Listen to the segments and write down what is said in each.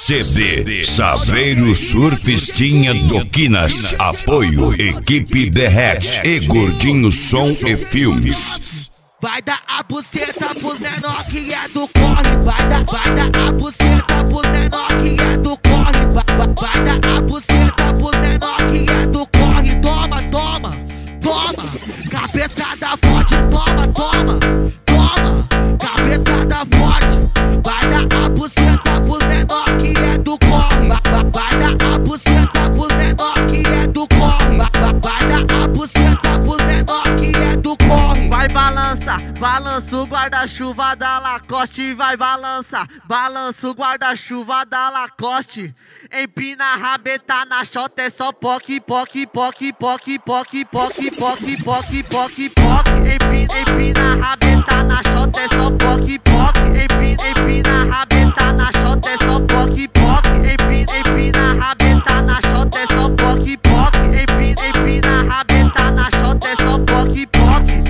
CD Saveiro Surfistinha do Quinas. Apoio Equipe Derrete e Gordinho Som e Filmes. Vai dar a buceta pros menor que é do corre. Vai dar a buceta pros menor que é do corre. Vai dar a buceta pros menor que é do corre. Toma, toma, toma, cabeçada forte. Toma, toma, toma, cabeçada forte. Vai dar a buceta pros menor que é do corre. Vai dar a buceta pros menor que é do corre. Vai dar a buceta pros menor que é do corre. Vai balança, balança o guarda-chuva da Lacoste. Vai balança, balança o guarda-chuva da Lacoste. Empina a rabeta na chota, é só poque, poque, poque, poque, poque, poque, poque, poque, poque, poque. Empina a rabeta na chota, é só poque, poque. Empina a rabeta na chota, é só poque, poque. Empina a rabeta na chota, é só poque, poque. Empina a rabeta na chota, é só poque, poque.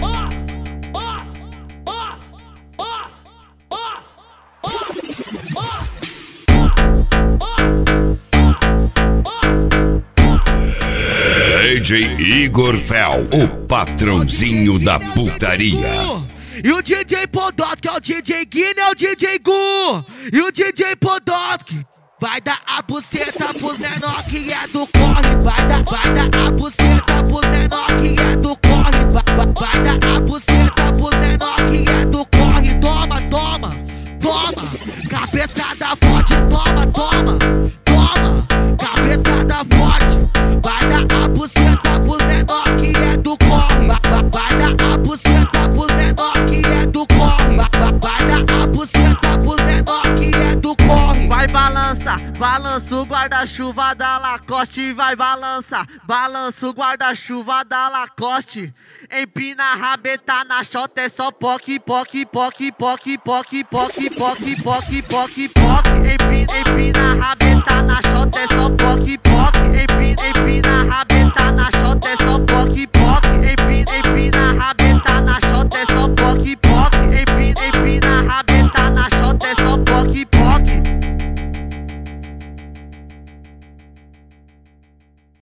DJ Igor Fel, o patrãozinho da putaria. E o DJ Podolski é o DJ Guina, é o DJ Gu. E o DJ Podolski vai dar a buceta pros menor que é do corre. Vai dar a buceta pros menor que é do corre. Vai dar a buceta pros menor que é do corre. Toma, toma, toma, cabeçada forte. Toma, toma, toma, cabeçada forte. Vai dar a buceta pros menor que é do corre. Vai dar a buceta pros menor que é do corre. Vai dar a buceta pros menor que é do corre. Vai balança, balança o guarda-chuva da Lacoste. Vai balança, balança o guarda-chuva da Lacoste. Empina a rabeta na chota, é só poque, poque, poque, poque, poque, poque, poque, poque, poque, poque. Empina a rabeta na chota, é só poque,